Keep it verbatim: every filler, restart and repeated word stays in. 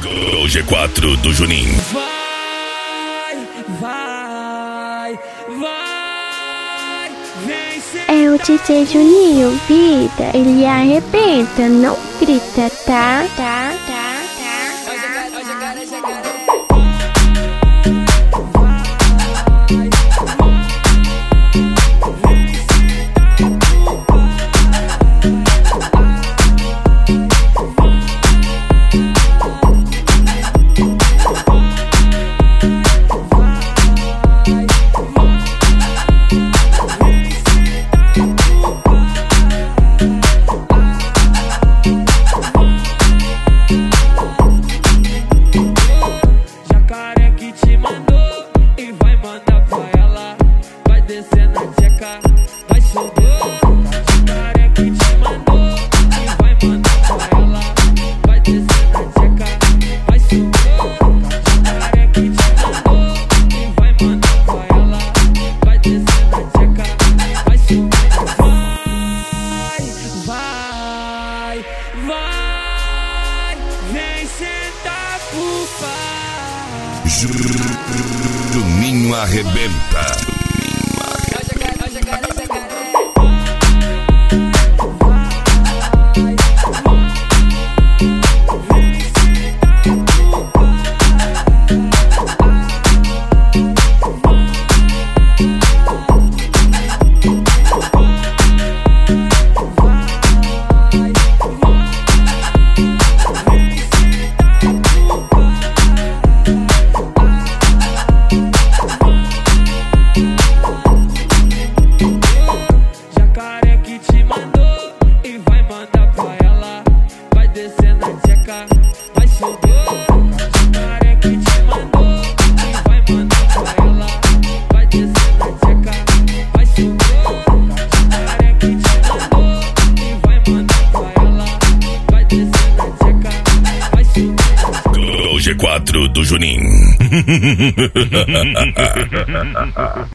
O G quatro do Juninho. Vai, vai, vai, vem ser. É o D J Juninho, vida, ele arrebenta, não grita, tá, tá, tá, tá. Hoje eu quero, hoje eu quero, hoje eu quero. Jacaré que te mandou e vai mandar pra ela. Vai descer na tcheca, vai subir. Jacaré que te mandou e vai mandar pra ela. Vai descer na tcheca, vai subir. Jacaré que te mandou e vai mandar pra ela. Vai descer na tcheca, vai subir. Vai, vai, vai, vem sentar pro pai. Juninho arrebenta. Jacaré que te mandou e vai mandar pra ela. Vai descer na tcheca, vai subir. Jacaré que te mandou e vai mandar pra ela. Vai descer na tcheca, vai subir. Jacaré que te mandou e vai mandar pra ela. Vai descer na tcheca, vai subir. O G quatro do Juninho.